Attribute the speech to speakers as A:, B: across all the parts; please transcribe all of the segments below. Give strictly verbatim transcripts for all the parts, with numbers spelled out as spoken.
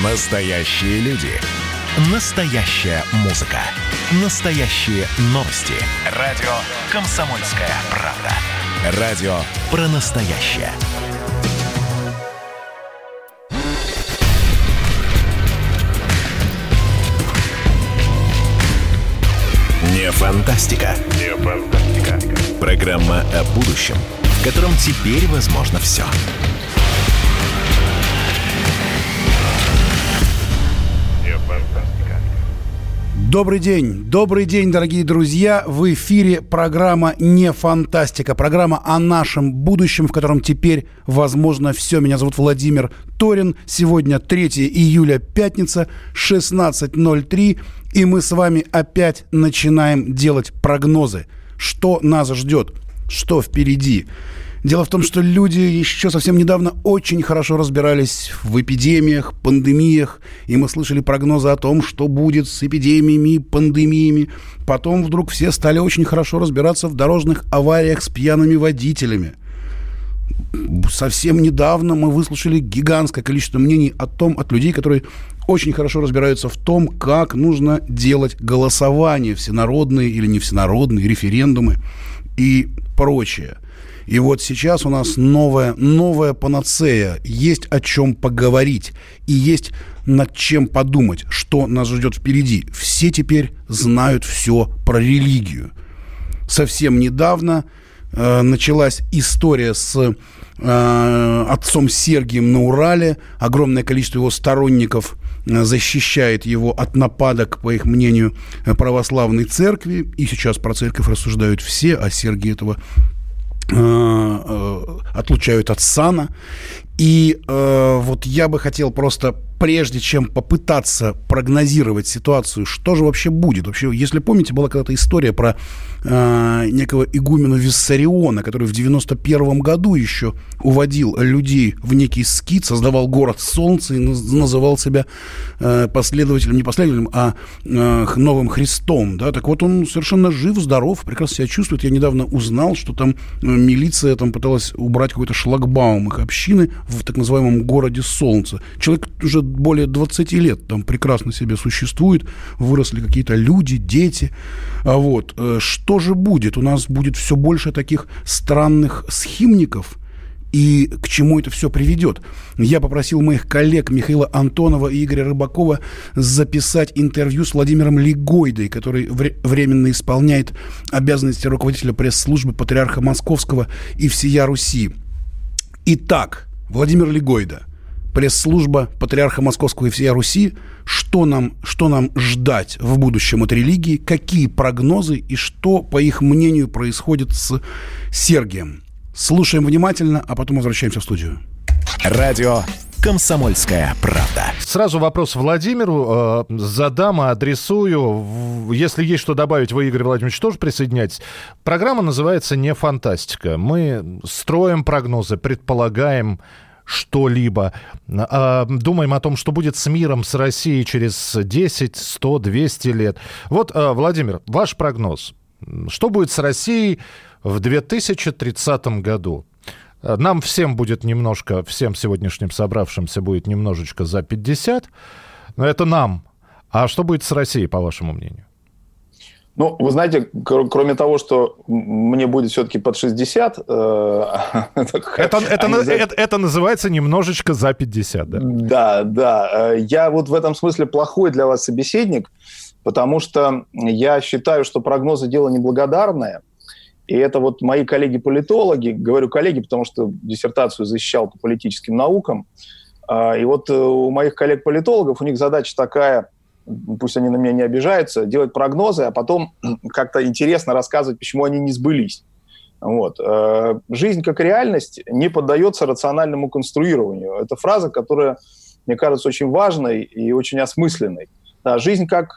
A: Настоящие люди. Настоящая музыка. Настоящие новости. Радио «Комсомольская правда». Радио про настоящее. Не фантастика. Не фантастика. Программа о будущем, в котором теперь возможно все.
B: Добрый день, добрый день, дорогие друзья. В эфире программа «Не фантастика», программа о нашем будущем, в котором теперь возможно все. Меня зовут Владимир Торин. Сегодня третьего июля, пятница, шестнадцать ноль три, и мы с вами опять начинаем делать прогнозы. Что нас ждет, что впереди. Дело в том, что люди еще совсем недавно очень хорошо разбирались в эпидемиях, пандемиях, и мы слышали прогнозы о том, что будет с эпидемиями, пандемиями. Потом вдруг все стали очень хорошо разбираться в дорожных авариях с пьяными водителями. Совсем недавно мы выслушали гигантское количество мнений о том, от людей, которые очень хорошо разбираются в том, как нужно делать голосование, всенародные или не всенародные, референдумы и прочее. И вот сейчас у нас новая, новая панацея. Есть о чем поговорить. И есть над чем подумать, что нас ждет впереди. Все теперь знают все про религию. Совсем недавно э, началась история с э, отцом Сергием на Урале. Огромное количество его сторонников э, защищает его от нападок, по их мнению, православной церкви. И сейчас про церковь рассуждают все, а Сергий этого отлучают от сана. И э, вот я бы хотел просто, прежде чем попытаться прогнозировать ситуацию, что же вообще будет. Вообще, если помните, была когда-то история про э, некого игумена Виссариона, который в девяносто первом году еще уводил людей в некий скит, создавал город солнца и называл себя э, последователем, не последователем, а э, новым Христом. Да? Так вот, он совершенно жив, здоров, прекрасно себя чувствует. Я недавно узнал, что там милиция там пыталась убрать какой-то шлагбаум их общины в так называемом городе солнца. Человек уже более двадцати лет там прекрасно себе существует, выросли какие-то люди, дети. А вот, что же будет? У нас будет все больше таких странных схимников, и к чему это все приведет? Я попросил моих коллег Михаила Антонова и Игоря Рыбакова записать интервью с Владимиром Лигойдой, который вре- временно исполняет обязанности руководителя пресс-службы Патриарха Московского и всея Руси. Итак, Владимир Лигойда, пресс-служба Патриарха Московского и всея Руси. Что нам, что нам ждать в будущем от религии? Какие прогнозы и что, по их мнению, происходит с Сергием? Слушаем внимательно, а потом возвращаемся в студию.
A: Радио «Комсомольская правда».
C: Сразу вопрос Владимиру э, задам, адресую. Если есть что добавить, вы, Игорь Владимирович, тоже присоединяйтесь. Программа называется «Не фантастика». Мы строим прогнозы, предполагаем что-либо. Э, думаем о том, что будет с миром, с Россией через десять, сто, двести лет. Вот, э, Владимир, ваш прогноз. Что будет с Россией в две тысячи тридцатом году? Нам всем будет немножко, всем сегодняшним собравшимся будет немножечко за пятьдесят, но это нам. А что будет с Россией, по вашему мнению?
D: Ну, вы знаете, кроме того, что мне будет все-таки под шестьдесят...
C: Это, это, это, это называется немножечко за пятьдесят, да?
D: Да, да. Я вот в этом смысле плохой для вас собеседник, потому что я считаю, что прогнозы – дело неблагодарное. И это вот мои коллеги-политологи, говорю коллеги, потому что диссертацию защищал по политическим наукам, и вот у моих коллег-политологов, у них задача такая, пусть они на меня не обижаются, делать прогнозы, а потом как-то интересно рассказывать, почему они не сбылись. Вот. Жизнь как реальность не поддается рациональному конструированию. Это фраза, которая, мне кажется, очень важной и очень осмысленной. Да, жизнь как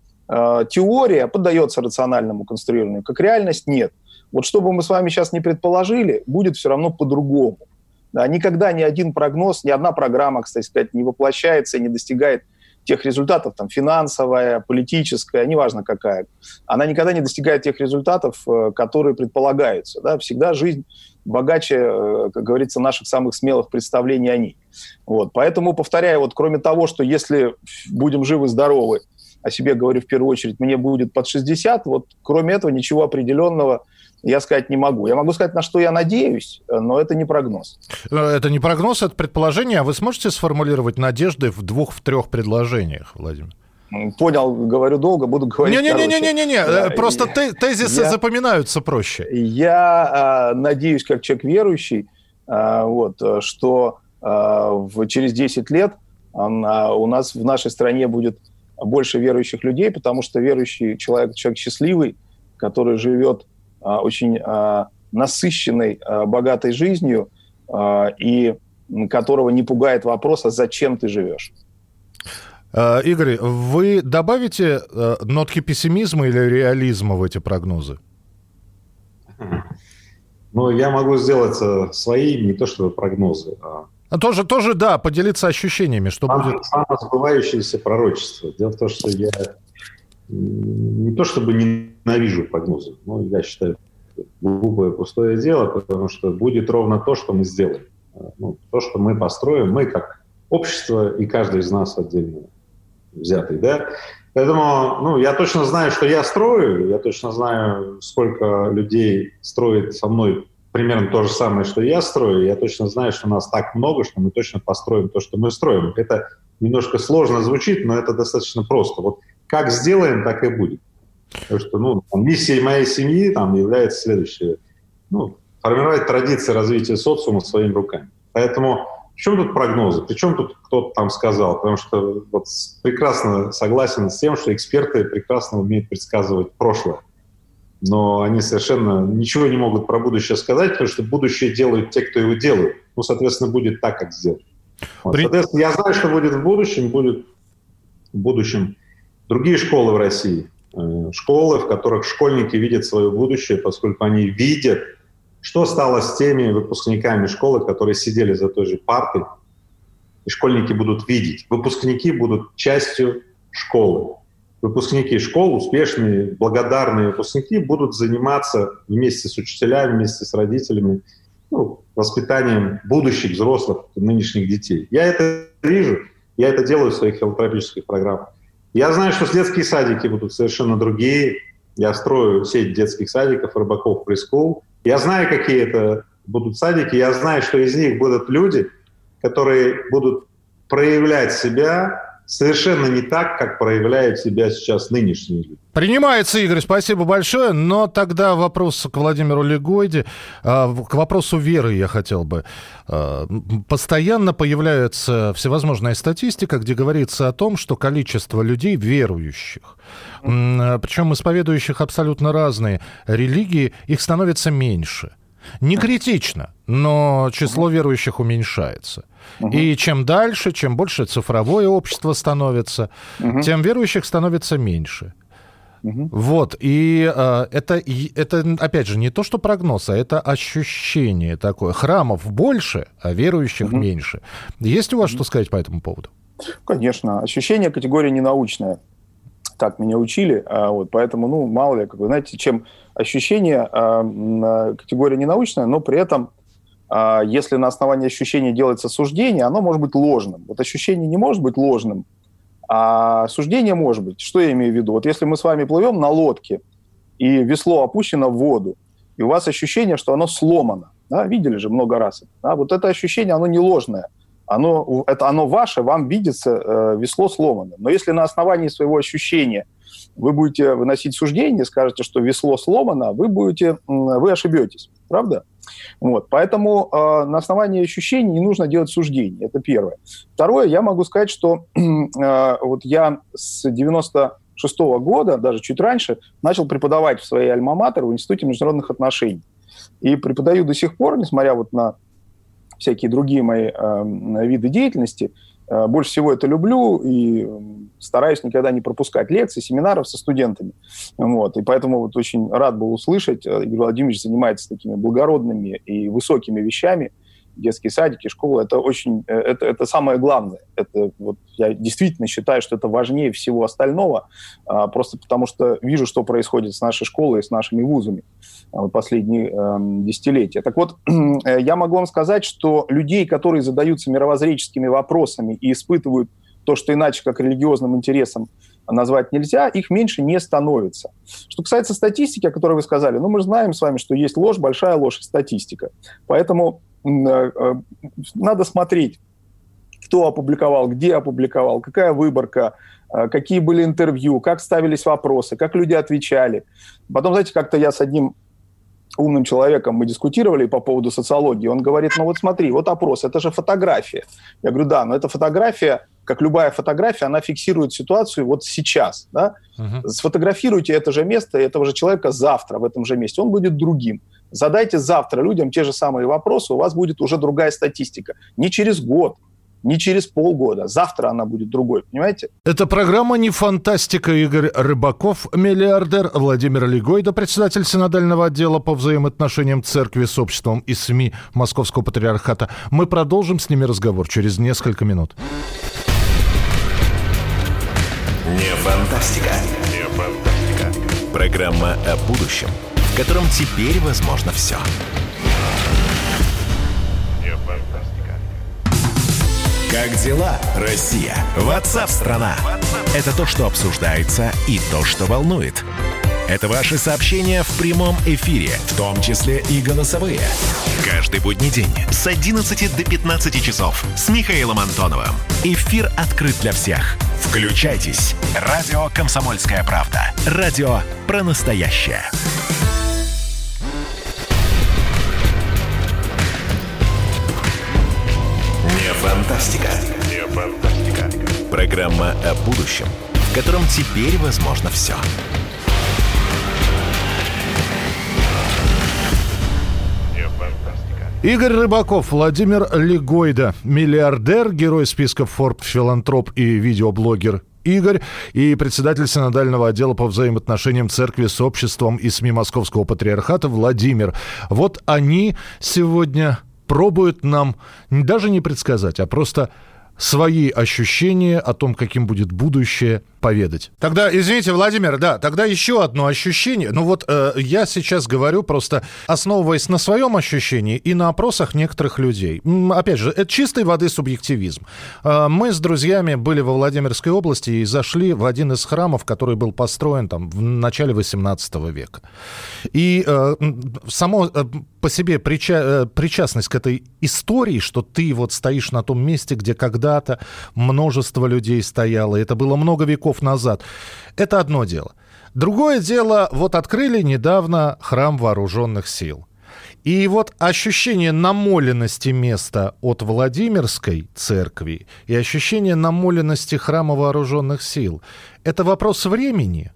D: теория поддается рациональному конструированию, как реальность нет. Вот что бы мы с вами сейчас не предположили, будет все равно по-другому. Да, никогда ни один прогноз, ни одна программа, кстати сказать, не воплощается, не достигает тех результатов, там, финансовая, политическая, неважно какая, она никогда не достигает тех результатов, которые предполагаются. Да? Всегда жизнь богаче, как говорится, наших самых смелых представлений о ней. Вот. Поэтому, повторяю, вот, кроме того, что если будем живы-здоровы, о себе говорю в первую очередь, мне будет под шестьдесят, вот кроме этого ничего определенного я сказать не могу. Я могу сказать, на что я надеюсь, но это не прогноз.
C: Это не прогноз, это предположение. А вы сможете сформулировать надежды в двух, в трех предложениях, Владимир?
D: Понял, говорю долго, буду говорить короче.
C: Не-не-не, да, просто я, тезисы я, запоминаются проще.
D: Я а, надеюсь, как человек верующий, а, вот, что а, в, через десять лет а, у нас в нашей стране будет больше верующих людей, потому что верующий человек, человек счастливый, который живет а, очень а, насыщенной, а, богатой жизнью, а, и которого не пугает вопрос, а зачем ты живешь.
C: Игорь, вы добавите нотки пессимизма или реализма в эти прогнозы?
E: Ну, я могу сделать свои, не то что прогнозы.
C: А... Тоже, тоже, да, поделиться ощущениями, что
E: Сам,
C: будет...
E: Самосбывающееся пророчество. Дело в том, что я не то чтобы ненавижу прогнозы, но я считаю, глупое, пустое дело, потому что будет ровно то, что мы сделаем. Ну, то, что мы построим, мы как общество и каждый из нас отдельно взятый, да. Поэтому, ну, я точно знаю, что я строю, я точно знаю, сколько людей строит со мной примерно то же самое, что я строю, я точно знаю, что нас так много, что мы точно построим то, что мы строим. Это немножко сложно звучит, но это достаточно просто. Вот как сделаем, так и будет. Потому что, ну, миссией моей семьи там является следующее. Ну, формировать традиции развития социума своими руками. Поэтому в чем тут прогнозы? Причем тут кто-то там сказал? Потому что вот прекрасно согласен с тем, что эксперты прекрасно умеют предсказывать прошлое. Но они совершенно ничего не могут про будущее сказать, потому что будущее делают те, кто его делают. Ну, соответственно, будет так, как сделают. Вот. При... Соответственно, я знаю, что будет в будущем. Будет в будущем другие школы в России. Школы, в которых школьники видят свое будущее, поскольку они видят, что стало с теми выпускниками школы, которые сидели за той же партой, и школьники будут видеть. Выпускники будут частью школы. Выпускники школ, успешные, благодарные выпускники, будут заниматься вместе с учителями, вместе с родителями, ну, воспитанием будущих взрослых, нынешних детей. Я это вижу, я это делаю в своих филантропических программах. Я знаю, что детские садики будут совершенно другие. Я строю сеть детских садиков, Рыбаков Прескул. Я знаю, какие это будут садики. Я знаю, что из них будут люди, которые будут проявлять себя совершенно не так, как проявляют себя сейчас нынешние люди.
C: Принимается, Игорь, спасибо большое. Но тогда вопрос к Владимиру Легойде, к вопросу веры я хотел бы. Постоянно появляется всевозможная статистика, где говорится о том, что количество людей верующих, причем исповедующих абсолютно разные религии, их становится меньше. Не критично, но число верующих уменьшается. Uh-huh. И чем дальше, чем больше цифровое общество становится, uh-huh. тем верующих становится меньше. Uh-huh. Вот, и э, это, это, опять же, не то, что прогноз, а это ощущение такое. Храмов больше, а верующих uh-huh. меньше. Есть у вас uh-huh. что сказать по этому поводу?
D: Конечно. Ощущение категория ненаучная. Так меня учили, а, вот, поэтому, ну, мало ли, как вы знаете, чем ощущение а, категория ненаучная, но при этом, а, если на основании ощущения делается суждение, оно может быть ложным. Вот ощущение не может быть ложным, а суждение может быть. Что я имею в виду? Вот если мы с вами плывем на лодке, и весло опущено в воду, и у вас ощущение, что оно сломано, да, видели же много раз, да, вот это ощущение, оно не ложное. Оно, это оно ваше, вам видится э, весло сломанным. Но если на основании своего ощущения вы будете выносить суждение, скажете, что весло сломано, вы будете, вы ошибетесь, правда? Вот, поэтому э, на основании ощущений не нужно делать суждение, это первое. Второе, я могу сказать, что э, вот я с девяносто шестого года, даже чуть раньше, начал преподавать в своей альма-матер в Институте международных отношений. И преподаю до сих пор, несмотря вот на всякие другие мои э, виды деятельности. Э, больше всего это люблю и стараюсь никогда не пропускать лекций, семинаров со студентами. Вот. И поэтому вот очень рад был услышать, Игорь Владимирович занимается такими благородными и высокими вещами. детские садики, школы, это очень, это, это самое главное. Это, вот, я действительно считаю, что это важнее всего остального, а, просто потому что вижу, что происходит с нашей школой и с нашими вузами а, последние а, десятилетия. Так вот, я могу вам сказать, что людей, которые задаются мировоззренческими вопросами и испытывают то, что иначе как религиозным интересом назвать нельзя, их меньше не становится. Что касается статистики, о которой вы сказали, ну, мы же знаем с вами, что есть ложь, большая ложь и статистика. Поэтому э, э, надо смотреть, кто опубликовал, где опубликовал, какая выборка, э, какие были интервью, как ставились вопросы, как люди отвечали. Потом, знаете, как-то я с одним умным человеком мы дискутировали по поводу социологии. Он говорит, ну вот смотри, вот опрос, это же фотография. Я говорю, да, но эта фотография, как любая фотография, она фиксирует ситуацию вот сейчас. Да? Uh-huh. Сфотографируйте это же место, этого же человека завтра в этом же месте. Он будет другим. Задайте завтра людям те же самые вопросы, у вас будет уже другая статистика. Не через год, не через полгода. Завтра она будет другой, понимаете?
C: Это программа «Не фантастика». Игорь Рыбаков, миллиардер, Владимир Легойда, председатель синодального отдела по взаимоотношениям церкви с обществом и СМИ Московского патриархата. Мы продолжим с ними разговор через несколько минут.
A: Не фантастика. Не фантастика. Программа о будущем, в котором теперь возможно все. Не фантастика. Как дела, Россия? Ватсап-страна! Это то, что обсуждается, и то, что волнует. Это ваши сообщения в прямом эфире, в том числе и голосовые. Каждый будний день с одиннадцати до пятнадцати часов с Михаилом Антоновым. Эфир открыт для всех. Включайтесь. Радио «Комсомольская правда». Радио про настоящее. Не фантастика. Не фантастика. Программа о будущем, в котором теперь возможно все.
C: Игорь Рыбаков, Владимир Легойда, миллиардер, герой списка Forbes, филантроп и видеоблогер Игорь, и председатель синодального отдела по взаимоотношениям церкви с обществом и СМИ Московского патриархата Владимир. Вот они сегодня пробуют нам даже не предсказать, а просто свои ощущения о том, каким будет будущее, поведать. Тогда, извините, Владимир, да, тогда еще одно ощущение. Ну вот э, я сейчас говорю просто основываясь на своем ощущении и на опросах некоторых людей. М, опять же, это чистой воды субъективизм. Э, мы с друзьями были во Владимирской области и зашли в один из храмов, который был построен там в начале восемнадцатого века. И э, само э, по себе прича- э, причастность к этой истории, что ты вот стоишь на том месте, где когда-то множество людей стояло, это было много веков назад. Это одно дело. Другое дело, вот открыли недавно храм вооруженных сил. И вот ощущение намоленности места от Владимирской церкви и ощущение намоленности храма вооруженных сил – это вопрос времени.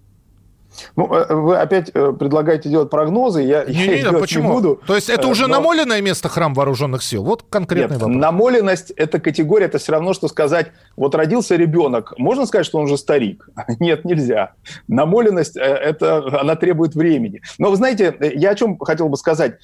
D: Ну, вы опять предлагаете делать прогнозы, я,
C: не,
D: я
C: не,
D: их делать
C: почему?
D: не буду.
C: То есть это уже
D: Но...
C: намоленное место храм вооруженных сил? Вот конкретный
D: Нет,
C: вопрос.
D: намоленность – это категория, это все равно, что сказать, вот родился ребенок, можно сказать, что он уже старик? Нет, нельзя. Намоленность – это, она требует времени. Но вы знаете, я о чем хотел бы сказать.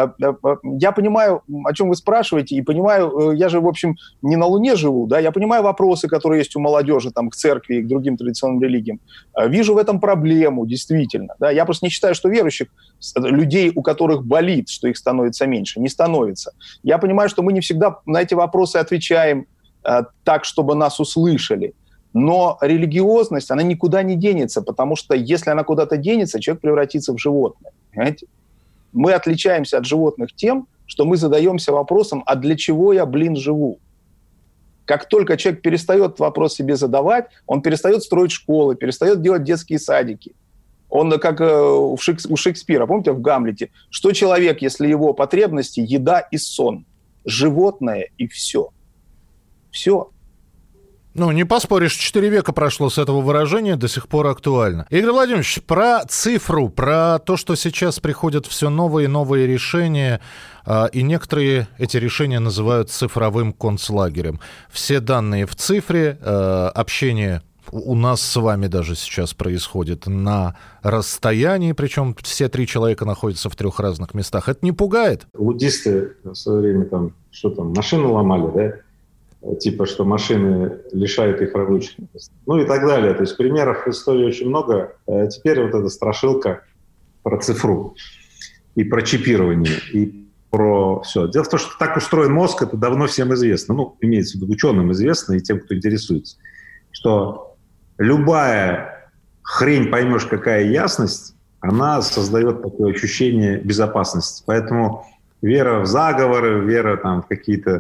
D: Я понимаю, о чем вы спрашиваете, и понимаю, я же, в общем, не на Луне живу, да, я понимаю вопросы, которые есть у молодежи, там, к церкви и к другим традиционным религиям. Вижу в этом проблему, действительно. Да? Я просто не считаю, что верующих, людей, у которых болит, что их становится меньше, не становится. Я понимаю, что мы не всегда на эти вопросы отвечаем э, так, чтобы нас услышали. Но религиозность, она никуда не денется, потому что если она куда-то денется, человек превратится в животное. Понимаете? Мы отличаемся от животных тем, что мы задаемся вопросом, а для чего я, блин, живу? Как только человек перестает этот вопрос себе задавать, он перестает строить школы, перестает делать детские садики. Он как у Шекспира, помните, в «Гамлете», что человек, если его потребности – еда и сон, животное и все. Все.
C: Ну, не поспоришь, четыре века прошло с этого выражения, до сих пор актуально. Игорь Владимирович, про цифру, про то, что сейчас приходят все новые и новые решения, и некоторые эти решения называют цифровым концлагерем. Все данные в цифре, общение у нас с вами даже сейчас происходит на расстоянии, причем все три человека находятся в трех разных местах. Это не пугает?
E: Лудисты в свое время там, что там, машины ломали, да? Типа, что машины лишают их рабочих мест. Ну и так далее. То есть примеров в истории очень много. А теперь вот эта страшилка про цифру и про чипирование, и про все. Дело в том, что так устроен мозг, это давно всем известно. Ну, имеется в виду ученым известно и тем, кто интересуется. Что любая хрень, поймешь, какая ясность, она создает такое ощущение безопасности. Поэтому вера в заговоры, вера там, в какие-то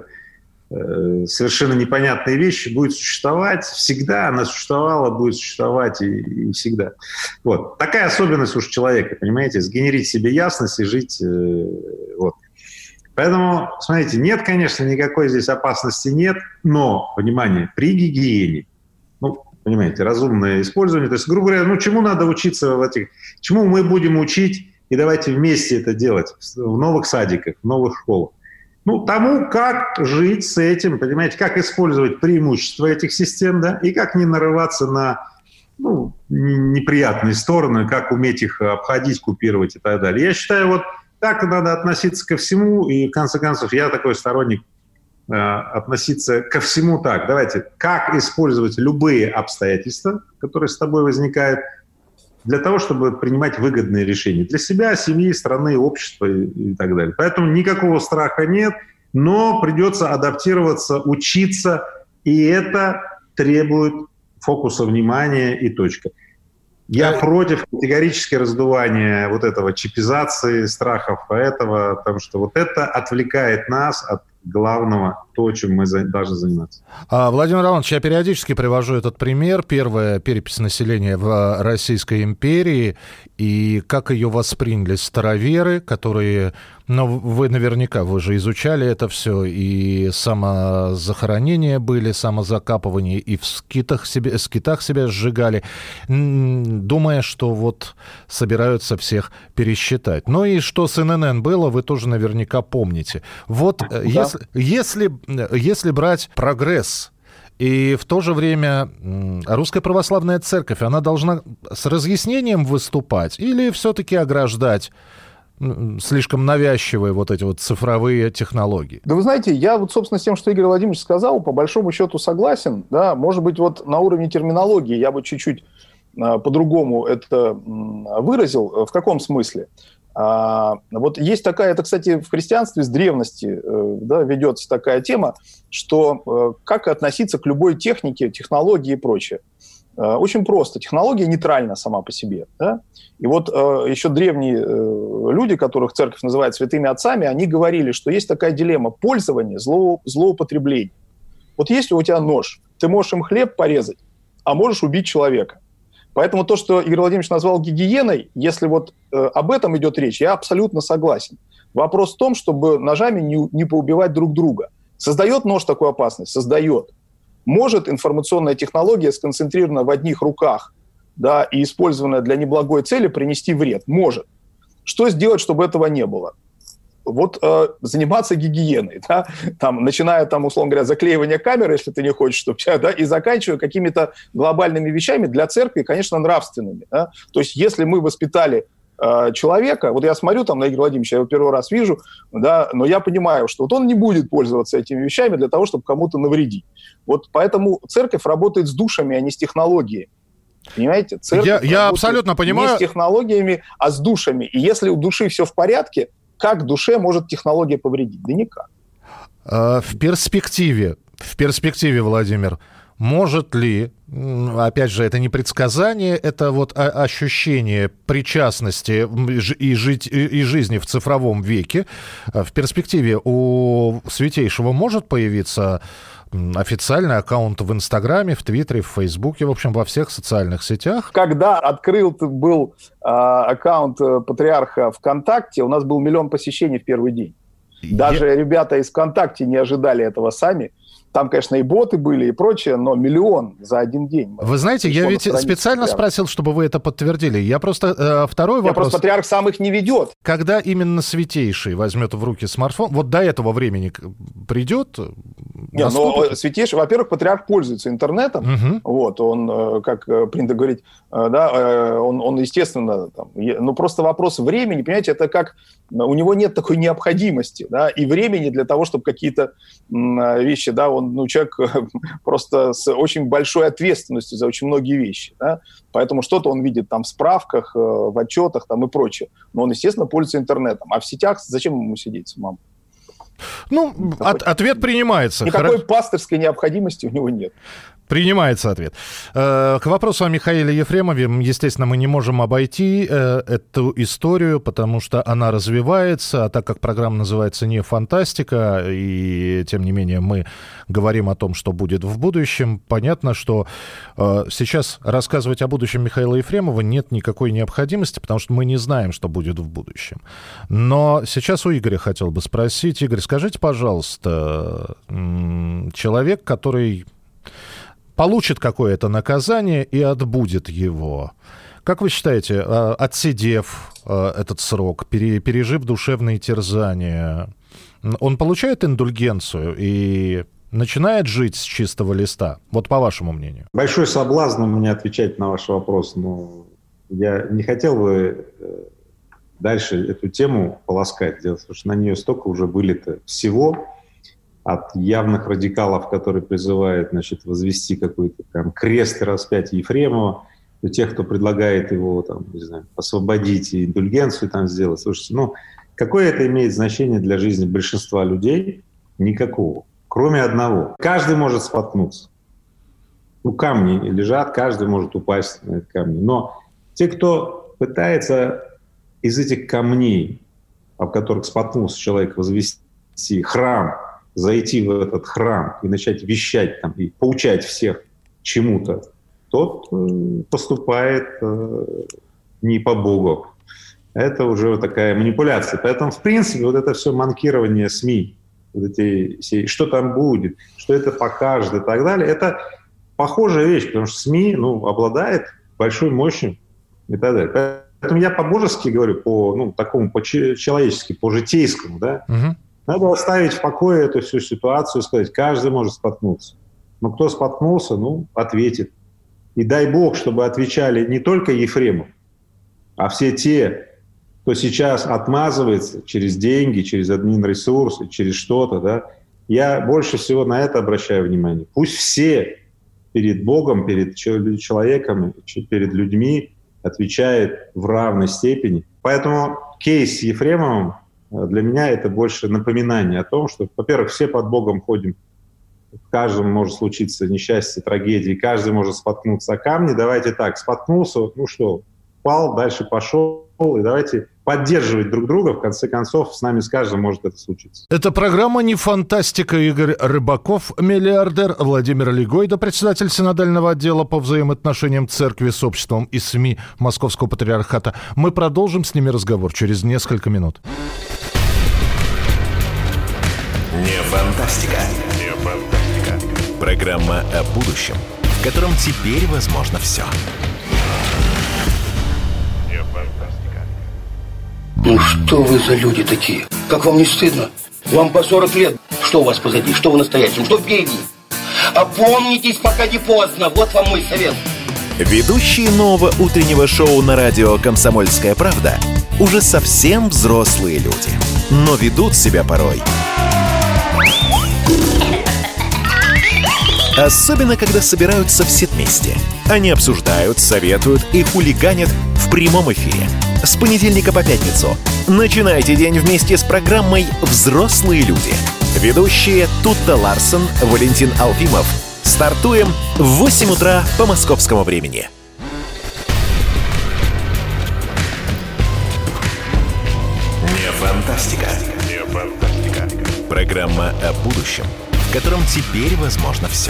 E: э, совершенно непонятные вещи будет существовать всегда. Она существовала, будет существовать и, и всегда. Вот. Такая особенность уж человека, понимаете, сгенерить себе ясность и жить. Э, вот. Поэтому, смотрите, нет, конечно, никакой здесь опасности нет, но, внимание, при гигиене, ну, понимаете, разумное использование. То есть, грубо говоря, ну, чему надо учиться в этих... Чему мы будем учить, и давайте вместе это делать в новых садиках, в новых школах. Ну, тому, как жить с этим, понимаете, как использовать преимущества этих систем, да, и как не нарываться на, ну, неприятные стороны, как уметь их обходить, купировать и так далее. Я считаю, вот так надо относиться ко всему, и, в конце концов, я такой сторонник относиться ко всему так. Давайте, как использовать любые обстоятельства, которые с тобой возникают, для того, чтобы принимать выгодные решения для себя, семьи, страны, общества и, и так далее. Поэтому никакого страха нет, но придется адаптироваться, учиться, и это требует фокуса внимания и точка. Я против категорически раздувания вот этого чипизации, страхов этого, потому что вот это отвлекает нас от главного, то, чем мы за, должны заниматься.
C: А, Владимир Иванович, я периодически привожу этот пример. Первая перепись населения в Российской империи, и как ее восприняли староверы, которые... Ну, вы наверняка, вы же изучали это все, и самозахоронения были, самозакапывания, и в скитах себе, скитах себя сжигали, думая, что вот собираются всех пересчитать. Ну и что с эн эн эн было, вы тоже наверняка помните. Вот да. если, если, если брать прогресс, и в то же время Русская Православная Церковь, она должна с разъяснением выступать или все-таки ограждать слишком навязчивые вот эти вот цифровые технологии?
D: Да вы знаете, я вот, собственно, с тем, что Игорь Владимирович сказал, по большому счету согласен. Да, может быть, вот на уровне терминологии я бы чуть-чуть а, по-другому это выразил. В каком смысле? А, вот есть такая, это, кстати, в христианстве с древности да, ведется такая тема, что как относиться к любой технике, технологии и прочее. Очень просто. Технология нейтральна сама по себе. Да? И вот э, еще древние э, люди, которых церковь называет святыми отцами, они говорили, что есть такая дилемма пользования, зло, злоупотребления. Вот если у тебя нож, ты можешь им хлеб порезать, а можешь убить человека. Поэтому то, что Игорь Владимирович назвал гигиеной, если вот э, об этом идет речь, я абсолютно согласен. Вопрос в том, чтобы ножами не, не поубивать друг друга. Создает нож такую опасность? Создает. Может информационная технология, сконцентрированная в одних руках, да, и использованная для неблагой цели, принести вред? Может. Что сделать, чтобы этого не было? Вот э, заниматься гигиеной, да, там, начиная, там, условно говоря, заклеивание камеры, если ты не хочешь, чтобы тебя, да, и заканчивая какими-то глобальными вещами для церкви, конечно, нравственными. Да? То есть если мы воспитали э, человека, вот я смотрю там на Игоря Владимировича, я его первый раз вижу, да, но я понимаю, что вот он не будет пользоваться этими вещами для того, чтобы кому-то навредить. Вот поэтому церковь работает с душами, а не с технологиями. Понимаете? Церковь
C: я, я абсолютно понимаю.
D: Не с технологиями, а с душами. И если у души все в порядке, как душе может технология повредить? Да никак.
C: В перспективе, в перспективе, Владимир, может ли, опять же, это не предсказание, это вот ощущение причастности и, жить, и жизни в цифровом веке, в перспективе у Святейшего может появиться официальный аккаунт в Инстаграме, в Твиттере, в Фейсбуке, в общем, во всех социальных сетях?
D: Когда открыл был э, аккаунт патриарха ВКонтакте, у нас был миллион посещений в первый день. Даже Я... ребята из ВКонтакте не ожидали этого сами. Там, конечно, и боты были, и прочее, но миллион за один день.
C: Вы знаете, я ведь специально патриарха. спросил, чтобы вы это подтвердили. Я просто... Э, второй
D: я
C: вопрос...
D: просто патриарх сам их не ведет.
C: Когда именно Святейший возьмет в руки смартфон, вот до этого времени придет
D: Не, но святейший, во-первых, патриарх пользуется интернетом, угу. вот, он, как принято говорить, да, он, он естественно, там, ну, просто вопрос времени, понимаете, это как, у него нет такой необходимости, да, и времени для того, чтобы какие-то вещи, да, он, ну, человек просто с очень большой ответственностью за очень многие вещи, да, поэтому что-то он видит там в справках, в отчетах там и прочее, но он, естественно, пользуется интернетом, а в сетях зачем ему сидеть с мамой?
C: Ну, от, ответ принимается.
D: Никакой Хоро... пастырской необходимости у него нет.
C: Принимается ответ. К вопросу о Михаиле Ефремове, естественно, мы не можем обойти эту историю, потому что она развивается, а так как программа называется «Не фантастика», и, тем не менее, мы говорим о том, что будет в будущем, понятно, что сейчас рассказывать о будущем Михаила Ефремова нет никакой необходимости, потому что мы не знаем, что будет в будущем. Но сейчас у Игоря хотел бы спросить. Игорь, скажите, пожалуйста, человек, который... получит какое-то наказание и отбудет его. Как вы считаете, отсидев этот срок, пережив душевные терзания, он получает индульгенцию и начинает жить с чистого листа? Вот по вашему мнению.
E: Большой соблазн у меня отвечать на ваш вопрос, но я не хотел бы дальше эту тему полоскать. Дело в том, что на нее столько уже вылито всего. От явных радикалов, которые призывают, значит, возвести какой-то там крест и распятие Ефремова, до тех, кто предлагает его там, не знаю, освободить и индульгенцию там сделать. Слушайте, ну, какое это имеет значение для жизни большинства людей? Никакого. Кроме одного. Каждый может споткнуться. Ну, камни лежат, каждый может упасть на эти камни. Но те, кто пытается из этих камней, об которых споткнулся человек, возвести храм, зайти в этот храм и начать вещать там, и поучать всех чему-то, тот э, поступает э, не по Богу. Это уже такая манипуляция. Поэтому, в принципе, вот это все манкирование СМИ, вот эти, все, что там будет, что это покажет и так далее, это похожая вещь, потому что СМИ ну, обладает большой мощью и так далее. Поэтому я по-божески говорю, по ну, такому, по-человечески, по-житейскому, да, угу. Надо оставить в покое эту всю ситуацию, сказать, каждый может споткнуться. Но кто споткнулся, ну, ответит. И дай Бог, чтобы отвечали не только Ефремов, а все те, кто сейчас отмазывается через деньги, через админресурсы, через что-то, да. Я больше всего на это обращаю внимание. Пусть все перед Богом, перед человеком, перед людьми отвечают в равной степени. Поэтому кейс с Ефремовым для меня это больше напоминание о том, что, во-первых, все под Богом ходим, каждому может случиться несчастье, трагедия, каждый может споткнуться о камни. Давайте так, споткнулся, ну что, упал, дальше пошел, и давайте поддерживать друг друга, в конце концов, с нами с каждым может это случиться.
C: Это программа «Не фантастика». Игорь Рыбаков, миллиардер, Владимир Лигойда, председатель синодального отдела по взаимоотношениям церкви с обществом и СМИ Московского патриархата. Мы продолжим с ними разговор через несколько минут.
A: Не фантастика. Не фантастика. Программа о будущем, в котором теперь возможно все. Не фантастика.
F: Ну что вы за люди такие? Как вам не стыдно? Вам по сорок лет. Что у вас позади? Что в настоящем? Что впереди? Опомнитесь, пока не поздно. Вот вам мой совет.
A: Ведущие нового утреннего шоу на радио «Комсомольская правда» уже совсем взрослые люди, но ведут себя порой. Особенно, когда собираются все вместе. Они обсуждают, советуют и хулиганят в прямом эфире. С понедельника по пятницу. Начинайте день вместе с программой «Взрослые люди». Ведущие Тутта Ларсон, Валентин Алфимов. Стартуем в восемь утра по московскому времени. Не фантастика. Не фантастика. Программа о будущем, в котором теперь возможно все.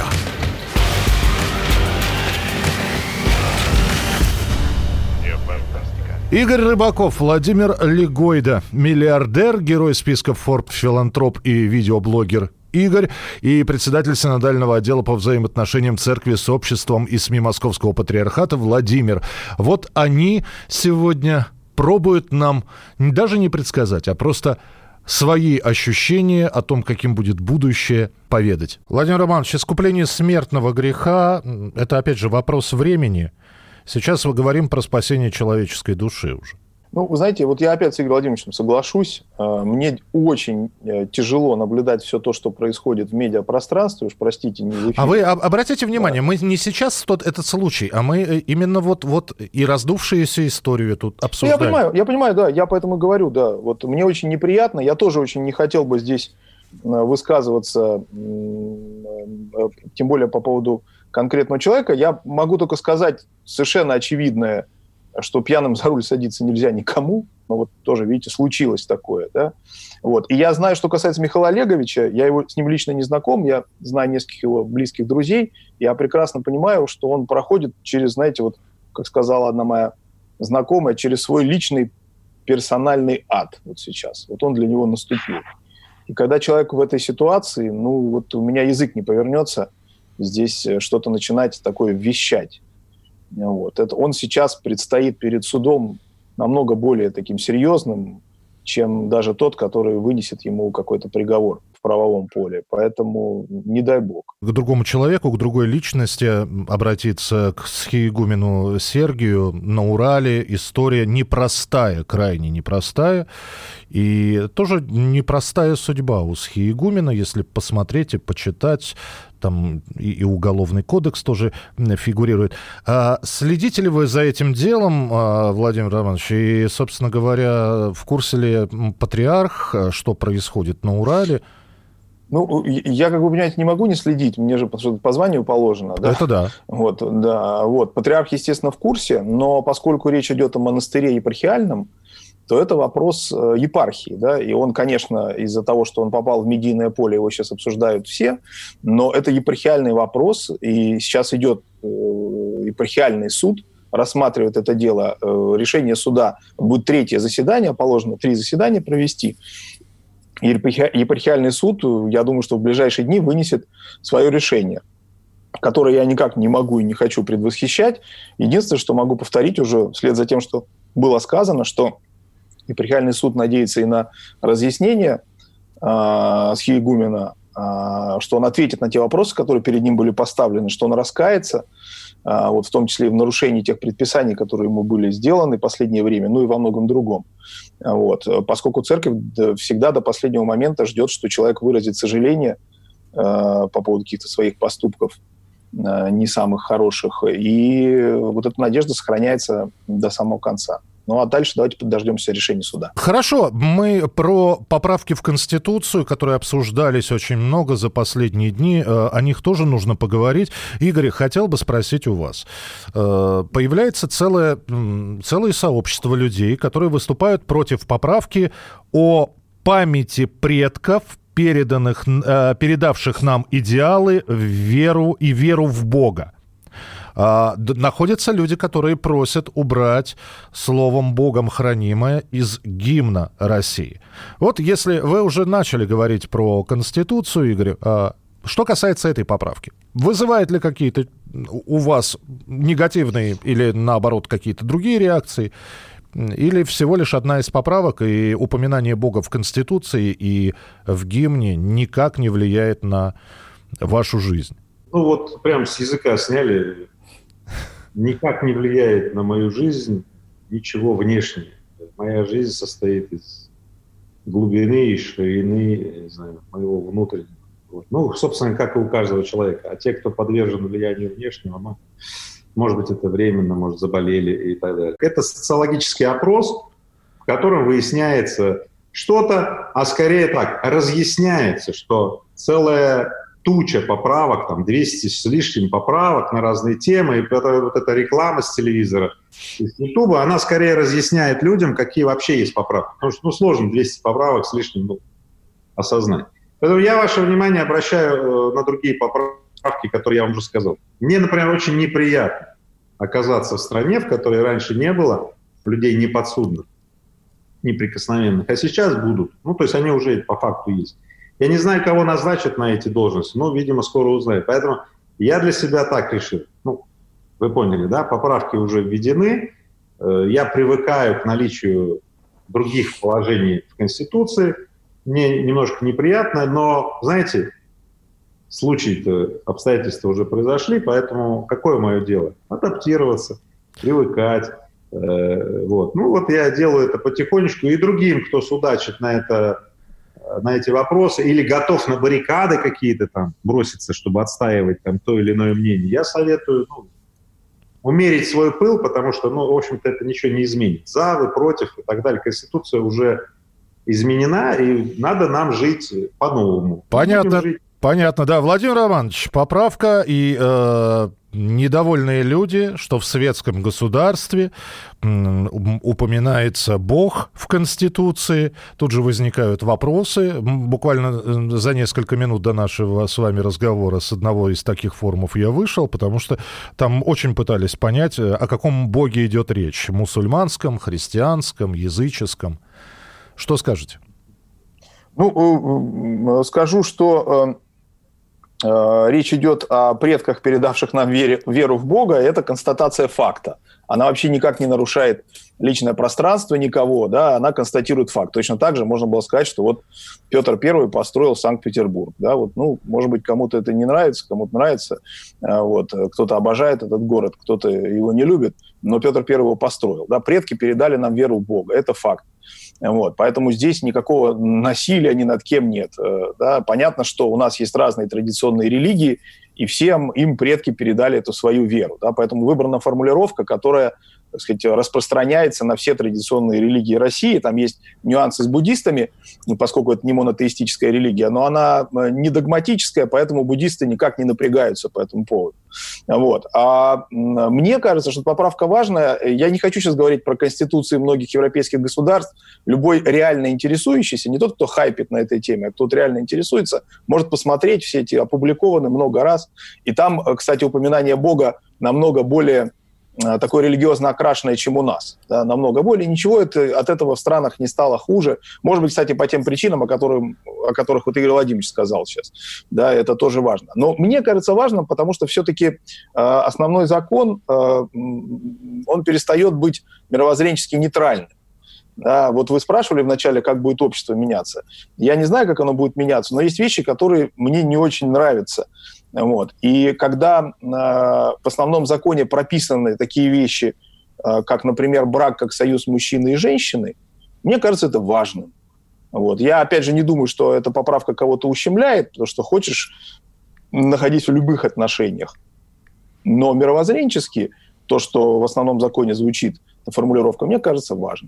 C: Игорь Рыбаков, Владимир Лигойда, миллиардер, герой списков Forbes, филантроп и видеоблогер Игорь, и председатель синодального отдела по взаимоотношениям церкви с обществом и СМИ Московского патриархата Владимир. Вот они сегодня пробуют нам даже не предсказать, а просто свои ощущения о том, каким будет будущее, поведать. Владимир Романович, искупление смертного греха – это, опять же, вопрос времени. Сейчас мы говорим про спасение человеческой души уже.
D: Ну, вы знаете, вот я опять с Игорем Владимировичем соглашусь. Мне очень тяжело наблюдать все то, что происходит в медиапространстве. Уж простите, не в эфире.
C: А вы обратите внимание, да. мы не сейчас тот этот случай, а мы именно вот, вот и раздувшуюся историю тут обсуждаем.
D: Ну, я понимаю, я понимаю, да, я поэтому говорю, да. Вот мне очень неприятно, я тоже очень не хотел бы здесь высказываться, тем более по поводу конкретного человека. Я могу только сказать совершенно очевидное, что пьяным за руль садиться нельзя никому. Но вот тоже, видите, случилось такое. Да? Вот. И я знаю, что касается Михаила Олеговича, я его, с ним лично не знаком, я знаю нескольких его близких друзей, я прекрасно понимаю, что он проходит через, знаете, вот, как сказала одна моя знакомая, через свой личный персональный ад вот сейчас. Вот он для него наступил. И когда человек в этой ситуации, ну вот у меня язык не повернется здесь что-то начинать такое вещать. Вот. Это он сейчас предстоит перед судом намного более таким серьезным, чем даже тот, который вынесет ему какой-то приговор в правовом поле. Поэтому не дай бог.
C: К другому человеку, к другой личности обратиться к схиегумену Сергию на Урале. История непростая, крайне непростая. И тоже непростая судьба у схиегумена, если посмотреть и почитать. Там и, и уголовный кодекс тоже фигурирует. А следите ли вы за этим делом, Владимир Романович? И, собственно говоря, в курсе ли патриарх, что происходит на Урале?
D: Ну, я, как вы понимаете, не могу не следить, мне же по званию положено. Да?
C: Это да.
D: Вот, да. Вот. Патриарх, естественно, в курсе, но поскольку речь идет о монастыре епархиальном, то это вопрос епархии. Да? И он, конечно, из-за того, что он попал в медийное поле, его сейчас обсуждают все, но это епархиальный вопрос, и сейчас идет епархиальный суд, рассматривает это дело. Решение суда будет третье заседание, положено три заседания провести. Епархиальный суд, я думаю, что в ближайшие дни вынесет свое решение, которое я никак не могу и не хочу предвосхищать. Единственное, что могу повторить уже вслед за тем, что было сказано, что епархиальный суд надеется и на разъяснение э, схиегумена, э, что он ответит на те вопросы, которые перед ним были поставлены, что он раскается, э, вот в том числе и в нарушении тех предписаний, которые ему были сделаны в последнее время, ну и во многом другом. Вот. Поскольку церковь всегда до последнего момента ждет, что человек выразит сожаление э, по поводу каких-то своих поступков э, не самых хороших, и вот эта надежда сохраняется до самого конца. Ну, а дальше давайте подождемся решения суда.
C: Хорошо. Мы про поправки в Конституцию, которые обсуждались очень много за последние дни, о них тоже нужно поговорить. Игорь, хотел бы спросить у вас. Появляется целое, целое сообщество людей, которые выступают против поправки о памяти предков, переданных, передавших нам идеалы, веру и веру в Бога. А, находятся люди, которые просят убрать словом «Богом хранимое» из гимна России. Вот если вы уже начали говорить про Конституцию, Игорь, а, что касается этой поправки, вызывает ли какие-то у вас негативные или, наоборот, какие-то другие реакции? Или всего лишь одна из поправок, и упоминание Бога в Конституции и в гимне никак не влияет на вашу жизнь?
E: Ну вот прям с языка сняли. Никак не влияет на мою жизнь ничего внешнего. Моя жизнь состоит из глубины и ширины, не знаю, моего внутреннего. Вот. Ну, собственно, как и у каждого человека. А те, кто подвержен влиянию внешнего, ну, может быть, это временно, может, заболели и так далее. Это социологический опрос, в котором выясняется что-то, а скорее так, разъясняется, что целая туча поправок, там двести с лишним поправок на разные темы, и это, вот эта реклама с телевизора, из Ютуба, она скорее разъясняет людям, какие вообще есть поправки. Потому что ну, сложно двести поправок с лишним ну, осознать. Поэтому я ваше внимание обращаю э, на другие поправки, которые я вам уже сказал. Мне, например, очень неприятно оказаться в стране, в которой раньше не было людей неподсудных, неприкосновенных, а сейчас будут. Ну, то есть они уже по факту есть. Я не знаю, кого назначат на эти должности, но, видимо, скоро узнаю. Поэтому я для себя так решил. Ну, вы поняли, да? Поправки уже введены. Я привыкаю к наличию других положений в Конституции. мне немножко неприятно, но, знаете, случаи-то, обстоятельства уже произошли, поэтому какое мое дело? Адаптироваться, привыкать. Э, вот. Ну вот я делаю это потихонечку, и другим, кто судачит на это, на эти вопросы или готов на баррикады какие-то там броситься, чтобы отстаивать там то или иное мнение, я советую ну, умерить свой пыл, потому что, ну, в общем-то, это ничего не изменит. За, вы, против и так далее. Конституция уже изменена, и надо нам жить по-новому.
C: Понятно,
E: жить.
C: Понятно, да. Владимир Романович, поправка и э, недовольные люди, что в светском государстве м, упоминается Бог в Конституции. Тут же возникают вопросы. Буквально за несколько минут до нашего с вами разговора с одного из таких форумов я вышел, потому что там очень пытались понять, о каком Боге идет речь. Мусульманском, христианском, языческом. Что скажете?
D: Ну, скажу, что э, речь идет о предках, передавших нам вере, веру в Бога. Это констатация факта. Она вообще никак не нарушает личное пространство никого, да, она констатирует факт. Точно так же можно было сказать, что вот Петр Первый построил Санкт-Петербург. Да, вот, ну, может быть, кому-то это не нравится, кому-то нравится. Вот, кто-то обожает этот город, кто-то его не любит, но Петр Первый его построил. Да, предки передали нам веру в Бога. Это факт. Вот, поэтому здесь никакого насилия ни над кем нет. Да, понятно, что у нас есть разные традиционные религии, и всем им предки передали эту свою веру. Да, поэтому выбрана формулировка, которая, так сказать, распространяется на все традиционные религии России. Там есть нюансы с буддистами, поскольку это не монотеистическая религия, но она не догматическая, поэтому буддисты никак не напрягаются по этому поводу. Вот. А мне кажется, что поправка важная. Я не хочу сейчас говорить про конституции многих европейских государств. Любой реально интересующийся, не тот, кто хайпит на этой теме, а кто реально интересуется, может посмотреть, все эти опубликованы много раз. И там, кстати, упоминание Бога намного более такое религиозно окрашенное, чем у нас. Да, намного более. Ничего это, от этого в странах не стало хуже. Может быть, кстати, по тем причинам, о, которым, о которых вот Игорь Владимирович сказал сейчас. Да, это тоже важно. Но мне кажется важным, потому что все-таки э, основной закон, э, он перестает быть мировоззренчески нейтральным. Да, вот вы спрашивали вначале, как будет общество меняться. Я не знаю, как оно будет меняться, но есть вещи, которые мне не очень нравятся. Вот. И когда э, в основном законе прописаны такие вещи, э, как, например, брак как союз мужчины и женщины, мне кажется, это важным. Вот. Я, опять же, не думаю, что эта поправка кого-то ущемляет, потому что хочешь находиться в любых отношениях. Но мировоззренчески то, что в основном законе звучит, формулировка, мне кажется, важным.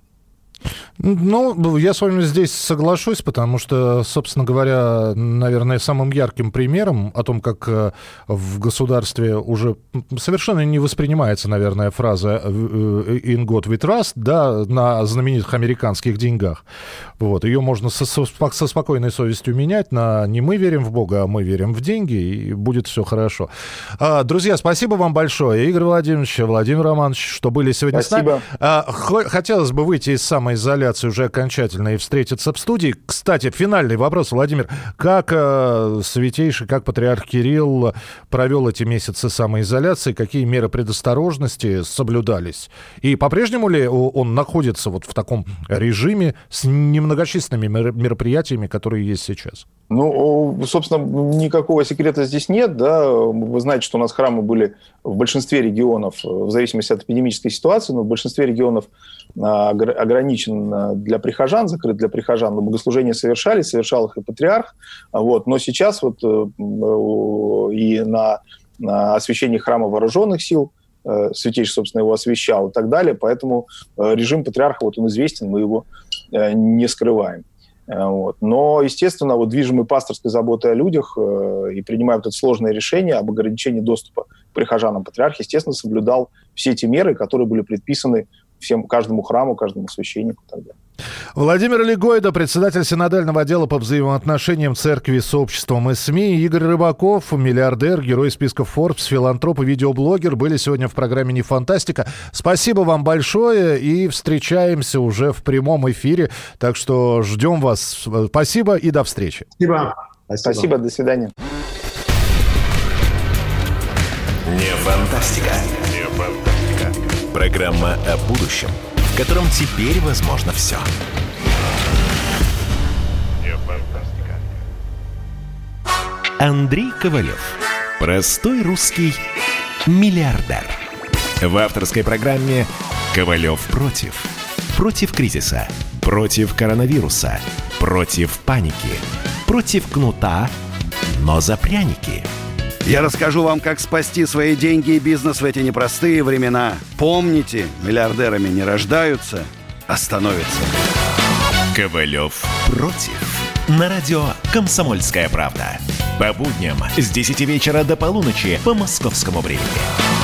C: Ну, я с вами здесь соглашусь, потому что, собственно говоря, наверное, самым ярким примером о том, как в государстве уже совершенно не воспринимается, наверное, фраза «in God we trust», да, на знаменитых американских деньгах. Вот. Ее можно со, со спокойной совестью менять на «не мы верим в Бога, а мы верим в деньги», и будет все хорошо. Друзья, спасибо вам большое, Игорь Владимирович, Владимир Романович, что были сегодня
D: спасибо.
C: с нами. Хотелось бы выйти из самоизоляции уже окончательно и встретиться в студии. Кстати, финальный вопрос, Владимир. Как э, святейший, как патриарх Кирилл провел эти месяцы самоизоляции? Какие меры предосторожности соблюдались? И по-прежнему ли он находится вот в таком режиме с немногочисленными мероприятиями, которые есть сейчас?
D: Ну, собственно, никакого секрета здесь нет. Да? Вы знаете, что у нас храмы были в большинстве регионов, в зависимости от эпидемической ситуации, но в большинстве регионов ограничен для прихожан, закрыт для прихожан, но богослужения совершались, совершал их и патриарх. Вот. Но сейчас вот и на, на освящении храма вооруженных сил святейший, собственно, его освящал и так далее, поэтому режим патриарха, вот он известен, мы его не скрываем. Вот. Но, естественно, вот движимый пасторской заботой о людях э, и принимая вот это сложное решение об ограничении доступа к прихожанам, патриарх, естественно, соблюдал все эти меры, которые были предписаны всем, каждому храму, каждому священнику и так далее.
C: Владимир Легойда, председатель синодального отдела по взаимоотношениям церкви с обществом и СМИ, Игорь Рыбаков, миллиардер, герой списка Forbes, филантроп и видеоблогер, были сегодня в программе «Не фантастика». Спасибо вам большое и встречаемся уже в прямом эфире, так что ждем вас. Спасибо и до встречи.
E: Спасибо.
D: Спасибо, Спасибо, до свидания.
A: Не фантастика. Не фантастика. Программа о будущем, в котором теперь возможно все. Андрей Ковалев. Простой русский миллиардер. В авторской программе «Ковалев против». Против кризиса, против коронавируса, против паники, против кнута, но за пряники.
G: Я расскажу вам, как спасти свои деньги и бизнес в эти непростые времена. Помните, миллиардерами не рождаются, а становятся.
A: Ковалев против. На радио «Комсомольская правда». По будням с десяти вечера до полуночи по московскому времени.